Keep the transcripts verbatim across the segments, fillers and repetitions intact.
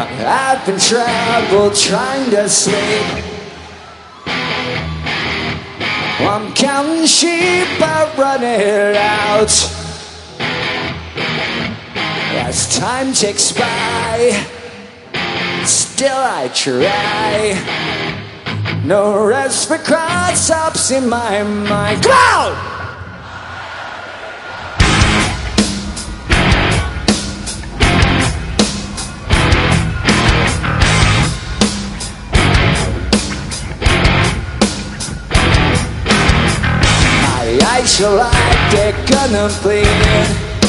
I've been trouble trying to sleep. I'm counting sheep, but running out. As time ticks by, still I try. No rest for cross-ups in my mind. Come on! I shall like they're gonna bleed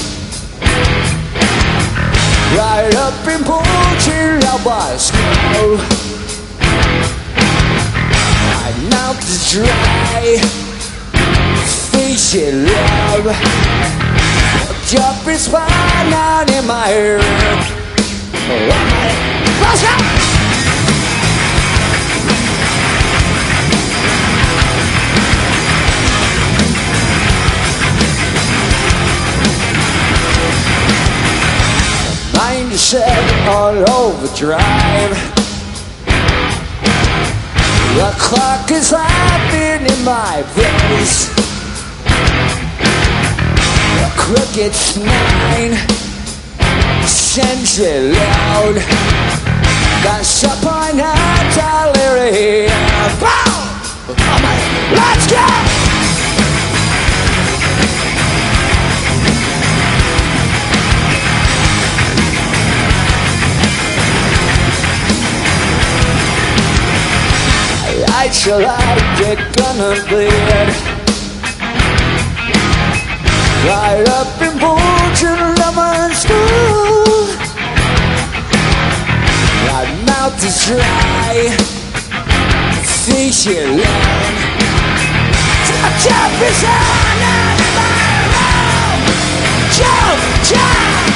right up in Portugal, I was go. My mouth is dry, face it love. Jump is fine out in my room. Let's go! Mind is set on overdrive. The clock is laughing in my face. The cricket's nine sends it loud. Got sup on a delirium. Let's go! I shall like it gonna bleed right up in Portugal, Lemon School. My mouth is dry, face it long. Jump is on and my room. Jump, jump.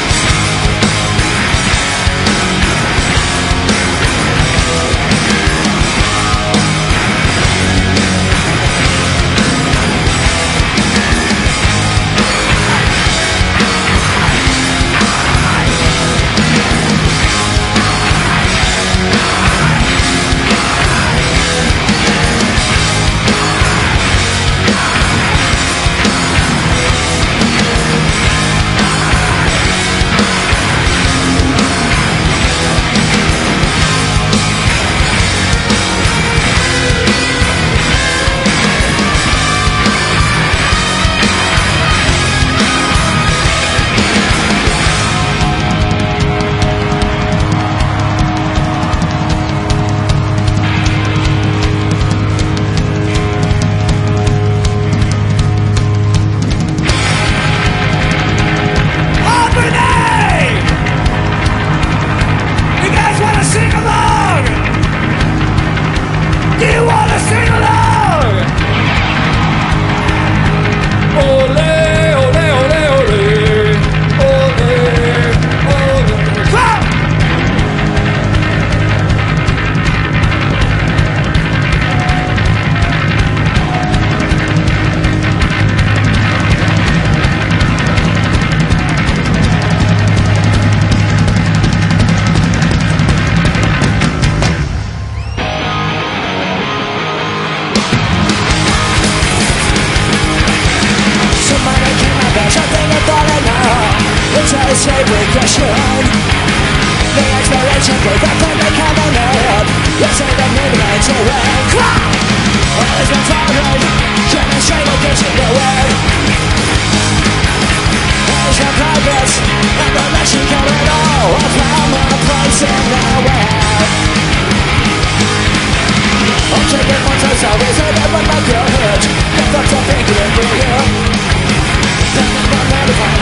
Escape regression. The exploration for the thunder coming up. Let's say the midnight terrain. All is not alright. Demonstrate against the way. There's no progress. Never let you go at all. I found my place in the world. I'll take it once as always. I never let you hurt. The thoughts of thinking for you. Then I'm not